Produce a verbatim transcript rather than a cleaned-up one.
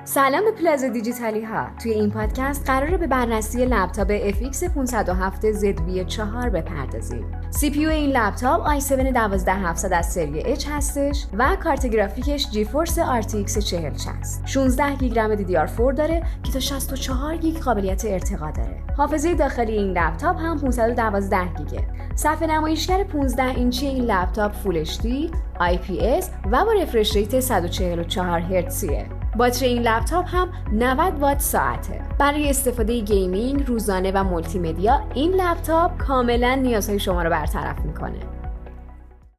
سلام به پلازا دیجیتالی ها. توی این پادکست قراره به بررسی لپتاپ اف ایکس پانصد و هفت زد وی چهار بپردازیم. سی پی یو این لپتاپ آی سفن یک دو هفتصد از سری اچ هستش و کارت گرافیکش جیفورس آر تی ایکس چهل شصت. شانزده گیگ رم دی دی آر چهار داره که تا شصت و چهار گیگ قابلیت ارتقا داره. حافظه داخلی این لپتاپ هم پانصد و دوازده گیگه. صفحه نمایشگر پانزده اینچی این لپتاپ فول اچ دی، آی پی اس و با رفرش ریت صد و چهل و چهار هرتزیه. باتری این لپتاپ هم نود وات ساعته. برای استفاده گیمینگ، روزانه و مولتی مدیا این لپتاپ کاملا نیازهای شما رو برطرف میکنه.